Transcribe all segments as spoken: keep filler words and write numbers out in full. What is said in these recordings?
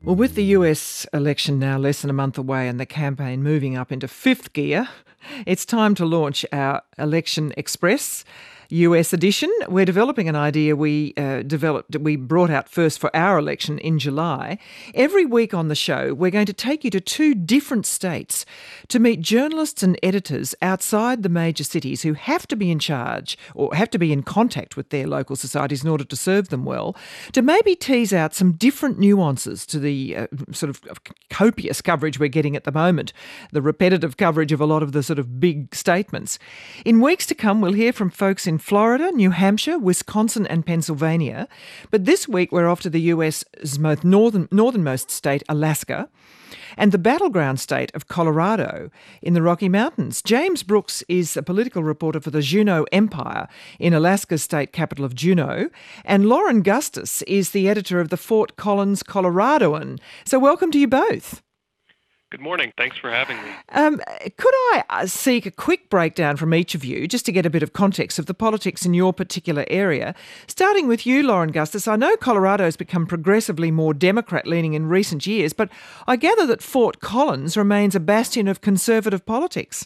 Well, with the U S election now less than a month away and the campaign moving up into fifth gear, it's time to launch our Election Express U S edition. We're developing an idea we uh, developed, we brought out first for our election in July. Every week on the show, we're going to take you to two different states to meet journalists and editors outside the major cities who have to be in charge or have to be in contact with their local societies in order to serve them well, to maybe tease out some different nuances to the uh, sort of copious coverage we're getting at the moment, the repetitive coverage of a lot of the sort of big statements. In weeks to come, we'll hear from folks in Florida, New Hampshire, Wisconsin and Pennsylvania. But this week we're off to the U S's most northern, northernmost state, Alaska, and the battleground state of Colorado in the Rocky Mountains. James Brooks is a political reporter for the Juneau Empire in Alaska's state capital of Juneau, and Lauren Gustus is the editor of the Fort Collins Coloradoan. So welcome to you both. Good morning. Thanks for having me. Um, could I seek a quick breakdown from each of you, just to get a bit of context of the politics in your particular area? Starting with you, Lauren Gustus. I know Colorado has become progressively more Democrat-leaning in recent years, but I gather that Fort Collins remains a bastion of conservative politics.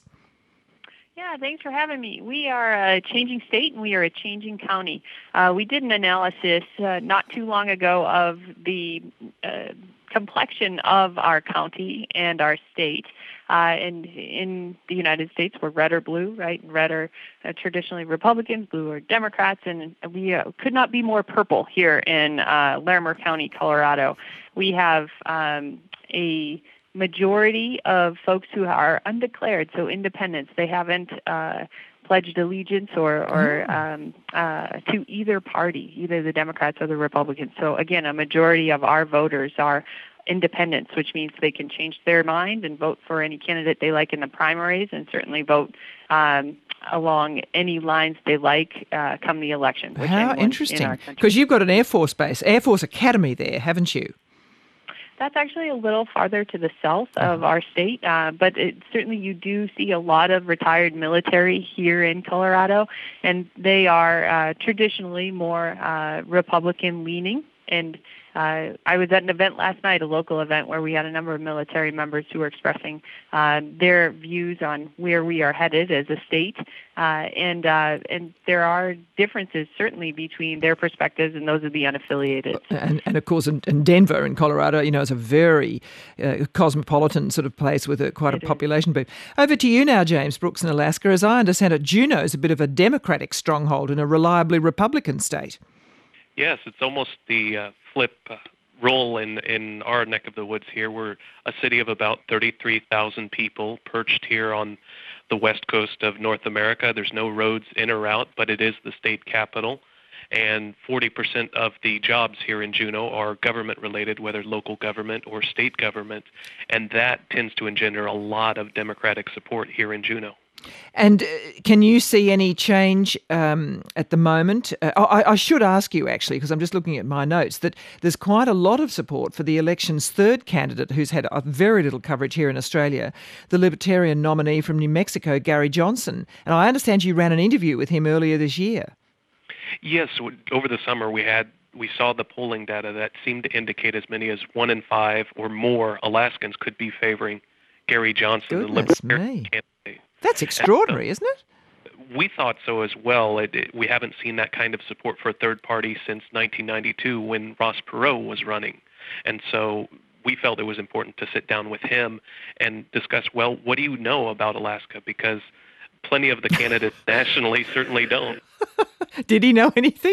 Yeah, thanks for having me. We are a changing state and we are a changing county. Uh, we did an analysis uh, not too long ago of the uh, complexion of our county and our state. Uh, and in the United States, we're red or blue, right? And red are uh, traditionally Republicans, blue are Democrats, and we uh, could not be more purple here in uh, Larimer County, Colorado. We have um, a majority of folks who are undeclared, so independents. They haven't uh, pledged allegiance or, or um, uh, to either party, either the Democrats or the Republicans. So again, a majority of our voters are independents, which means they can change their mind and vote for any candidate they like in the primaries, and certainly vote um, along any lines they like uh, come the election. Which How interesting. Because you've got an Air Force base, Air Force Academy there, haven't you? That's actually a little farther to the south of our state, uh, but it, certainly you do see a lot of retired military here in Colorado, and they are uh, traditionally more uh, Republican-leaning. And uh, I was at an event last night, a local event, where we had a number of military members who were expressing uh, their views on where we are headed as a state. Uh, and uh, and there are differences, certainly, between their perspectives and those of the unaffiliated. And, and of course, in, in Denver, in Colorado, you know, it's a very uh, cosmopolitan sort of place with a, quite a It population boom. Over to you now, James Brooks in Alaska. As I understand it, Juneau is a bit of a Democratic stronghold in a reliably Republican state. Yes, it's almost the uh, flip uh, role in, in our neck of the woods here. We're a city of about thirty-three thousand people perched here on the west coast of North America. There's no roads in or out, but it is the state capital. And forty percent of the jobs here in Juneau are government-related, whether local government or state government. And that tends to engender a lot of Democratic support here in Juneau. And uh, can you see any change um, at the moment? Uh, I, I should ask you, actually, because I'm just looking at my notes, that there's quite a lot of support for the election's third candidate, who's had a very little coverage here in Australia, the Libertarian nominee from New Mexico, Gary Johnson. And I understand you ran an interview with him earlier this year. Yes, over the summer we had we saw the polling data that seemed to indicate as many as one in five or more Alaskans could be favoring Gary Johnson, Goodness the Libertarian me. candidate. That's extraordinary, so, isn't it? We thought so as well. It, it, we haven't seen that kind of support for a third party since nineteen ninety-two when Ross Perot was running. And so we felt it was important to sit down with him and discuss, well, what do you know about Alaska? Because plenty of the candidates nationally certainly don't. Did he know anything?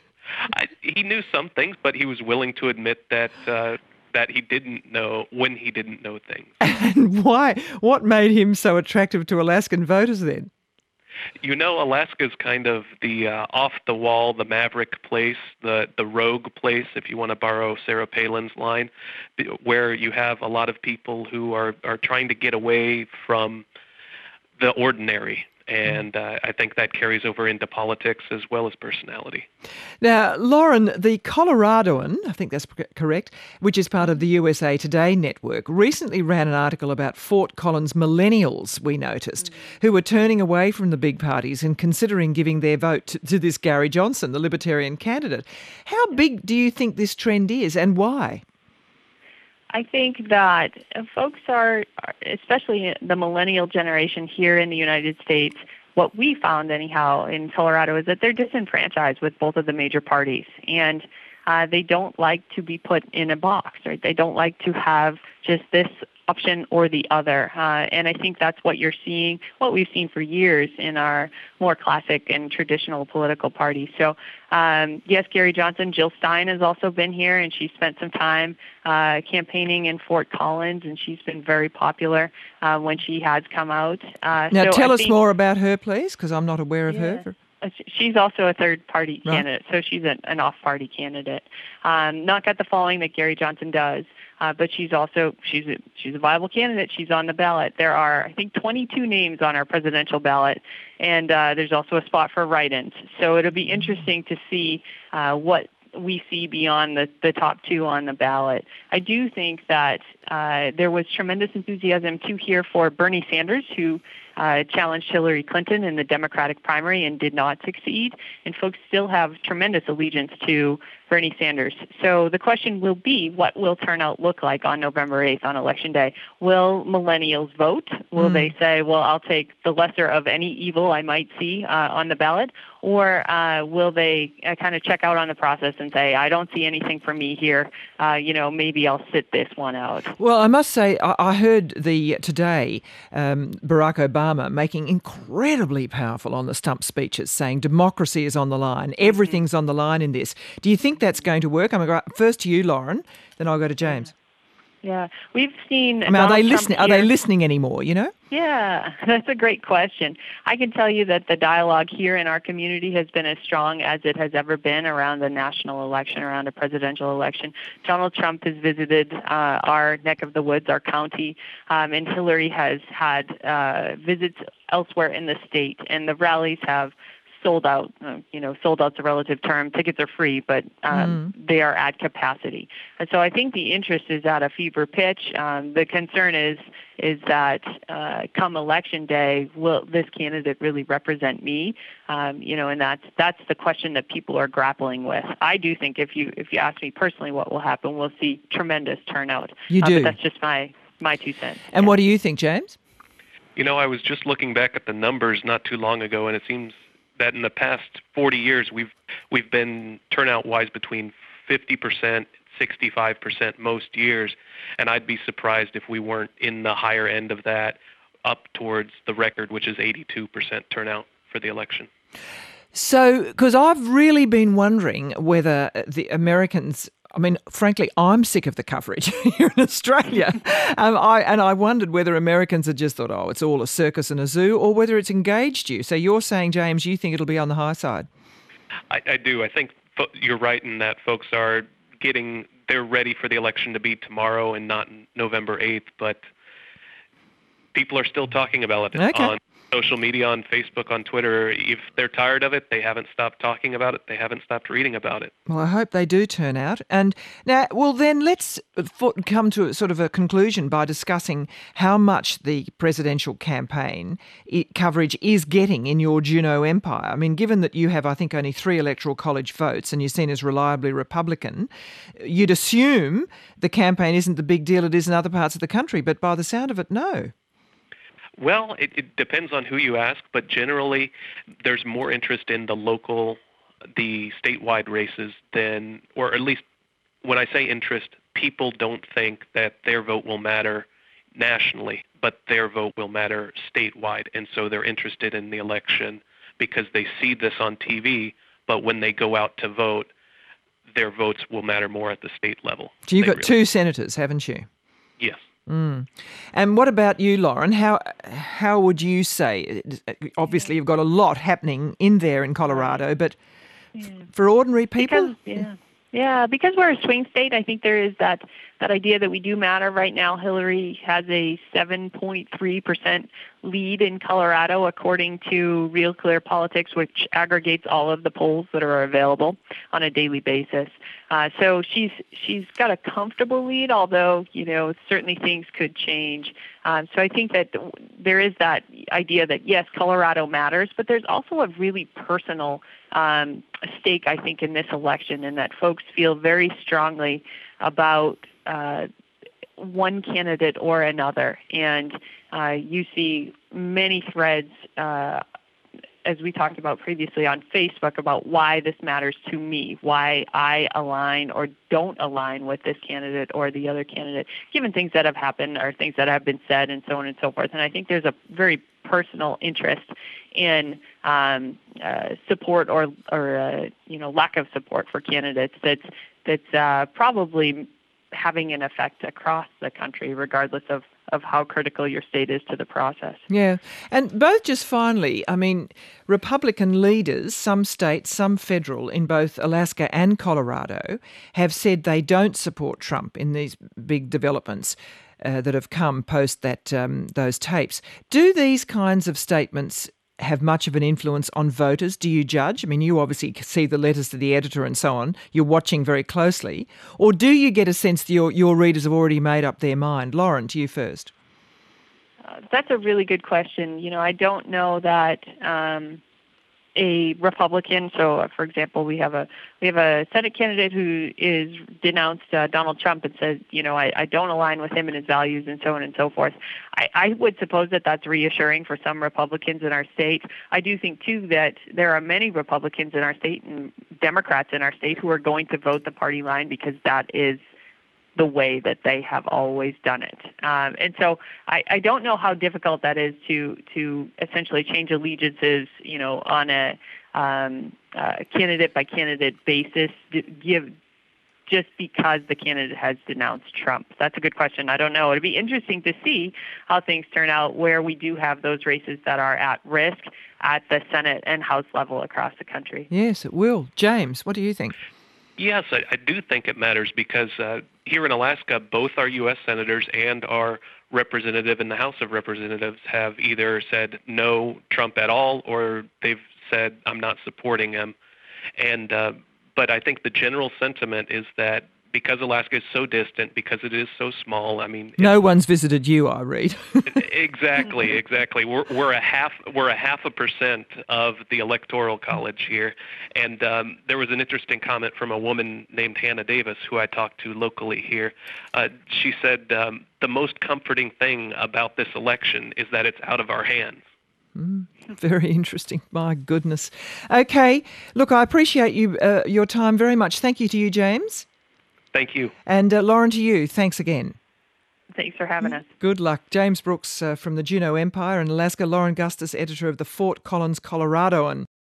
I, he knew some things, but he was willing to admit that uh, that he didn't know when he didn't know things. And why? What made him so attractive to Alaskan voters then? You know, Alaska's kind of the uh, off-the-wall, the maverick place, the, the rogue place, if you want to borrow Sarah Palin's line, where you have a lot of people who are, are trying to get away from the ordinary. And uh, I think that carries over into politics as well as personality. Now, Lauren, the Coloradoan, I think that's correct, which is part of the U S A Today network, recently ran an article about Fort Collins millennials, we noticed, mm. who were turning away from the big parties and considering giving their vote to, to this Gary Johnson, the Libertarian candidate. How big do you think this trend is and why? I think that folks are, especially the millennial generation here in the United States, what we found anyhow in Colorado is that they're disenfranchised with both of the major parties. And uh, they don't like to be put in a box, right? They don't like to have just this option or the other. Uh, and I think that's what you're seeing, what we've seen for years in our more classic and traditional political parties. So, um, yes, Gary Johnson, Jill Stein has also been here, and she spent some time uh, campaigning in Fort Collins, and she's been very popular uh, when she has come out. Uh, now, so tell I us think, more about her, please, because I'm not aware of yeah. her. She's also a third-party Right. candidate, so she's an, an off-party candidate. Um, not got the following that Gary Johnson does, uh, but she's also she's a, she's a viable candidate. She's on the ballot. There are, I think, twenty-two names on our presidential ballot, and uh, there's also a spot for write-ins. So it'll be interesting to see uh, what we see beyond the, the top two on the ballot. I do think that uh, there was tremendous enthusiasm, too, here for Bernie Sanders, who uh, challenged Hillary Clinton in the Democratic primary and did not succeed. And folks still have tremendous allegiance to Bernie Sanders. So the question will be, what will turnout look like on November eighth on Election Day? Will millennials vote? Will mm. they say, well, I'll take the lesser of any evil I might see uh, on the ballot? Or uh, will they uh, kind of check out on the process and say, I don't see anything for me here. Uh, you know, maybe I'll sit this one out. Well, I must say, I, I heard the today um, Barack Obama making incredibly powerful on the stump speeches, saying democracy is on the line, everything's mm-hmm. on the line in this. Do you think that's going to work? I'm going to go first to you, Lauren, then I'll go to James. Yeah, we've seen. I mean, are they listening? Are they listening anymore? You know? Yeah, that's a great question. I can tell you that the dialogue here in our community has been as strong as it has ever been around a national election, around a presidential election. Donald Trump has visited uh, our neck of the woods, our county, um, and Hillary has had uh, visits elsewhere in the state, and the rallies have sold out. Uh, you know, sold out's a relative term. Tickets are free, but um, mm. they are at capacity. And so I think the interest is at a fever pitch. Um, the concern is is that uh, come election day, will this candidate really represent me? Um, you know, and that's that's the question that people are grappling with. I do think if you if you ask me personally, what will happen, we'll see tremendous turnout. You do. Uh, but that's just my my two cents. And yeah. what do you think, James? You know, I was just looking back at the numbers not too long ago, and it seems that in the past forty years, we've we've been turnout-wise between fifty percent, sixty-five percent most years, and I'd be surprised if we weren't in the higher end of that, up towards the record, which is eighty-two percent turnout for the election. So, because I've really been wondering whether the Americans, I mean, frankly, I'm sick of the coverage here in Australia. um, I, and I wondered whether Americans had just thought, oh, it's all a circus and a zoo, or whether it's engaged you. So you're saying, James, you think it'll be on the high side? I, I do. I think fo- you're right in that folks are getting, they're ready for the election to be tomorrow and not November eighth, but people are still talking about it okay. on social media, on Facebook, on Twitter. If they're tired of it, they haven't stopped talking about it. They haven't stopped reading about it. Well, I hope they do turn out. And now, well, then let's come to a sort of a conclusion by discussing how much the presidential campaign coverage is getting in your Juneau empire. I mean, given that you have, I think, only three electoral college votes and you're seen as reliably Republican, you'd assume the campaign isn't the big deal it is in other parts of the country. But by the sound of it, no. Well, it, it depends on who you ask, but generally there's more interest in the local, the statewide races than, or at least when I say interest, people don't think that their vote will matter nationally, but their vote will matter statewide. And so they're interested in the election because they see this on T V, but when they go out to vote, their votes will matter more at the state level. So you've got really. two senators, haven't you? Yes. Mm. And what about you, Lauren? How how would you say? Obviously, you've got a lot happening in there in Colorado, but yeah. for ordinary people, because, yeah, yeah, because we're a swing state, I think there is that that idea that we do matter. Right now, Hillary has a seven point three percent lead in Colorado, according to Real Clear Politics, which aggregates all of the polls that are available on a daily basis. Uh, so she's she's got a comfortable lead, although, you know, certainly things could change. Um, so I think that there is that idea that, yes, Colorado matters, but there's also a really personal um, stake, I think, in this election, in that folks feel very strongly about uh, one candidate or another. And uh, you see many threads, uh, as we talked about previously on Facebook, about why this matters to me, why I align or don't align with this candidate or the other candidate, given things that have happened or things that have been said and so on and so forth. And I think there's a very personal interest in um, uh, support or, or uh, you know, lack of support for candidates that's, that's uh, probably having an effect across the country, regardless of, of how critical your state is to the process. Yeah. And both, just finally, I mean, Republican leaders, some state, some federal, in both Alaska and Colorado, have said they don't support Trump in these big developments uh, that have come post that um, those tapes. Do these kinds of statements have much of an influence on voters? Do you judge? I mean, you obviously see the letters to the editor and so on. You're watching very closely. Or do you get a sense that your, your readers have already made up their mind? Lauren, to you first. Uh, that's a really good question. You know, I don't know that um, a Republican. So, uh, for example, we have a we have a Senate candidate who is denounced uh, Donald Trump and says, you know, I, I don't align with him and his values and so on and so forth. I, I would suppose that that's reassuring for some Republicans in our state. I do think, too, that there are many Republicans in our state and Democrats in our state who are going to vote the party line because that is the way that they have always done it. Um, and so I, I don't know how difficult that is to to essentially change allegiances, you know, on a um, uh, candidate by candidate basis, give just because the candidate has denounced Trump. That's a good question. I don't know. It'd be interesting to see how things turn out where we do have those races that are at risk at the Senate and House level across the country. Yes, it will. James, what do you think? Yes, I, I do think it matters because uh, here in Alaska, both our U S senators and our representative in the House of Representatives have either said no Trump at all, or they've said I'm not supporting him. And uh, but I think the general sentiment is that because Alaska is so distant, because it is so small, I mean, no one's visited you, I read. exactly, exactly. We're we're a half we're a half a percent of the electoral college here, and um, there was an interesting comment from a woman named Hannah Davis who I talked to locally here. Uh, she said um, the most comforting thing about this election is that it's out of our hands. Mm, very interesting. My goodness. Okay, look, I appreciate you uh, your time very much. Thank you to you, James. Thank you. And uh, Lauren, to you, thanks again. Thanks for having us. Good luck. James Brooks uh, from the Juneau Empire in Alaska, Lauren Gustus, editor of the Fort Collins Coloradoan.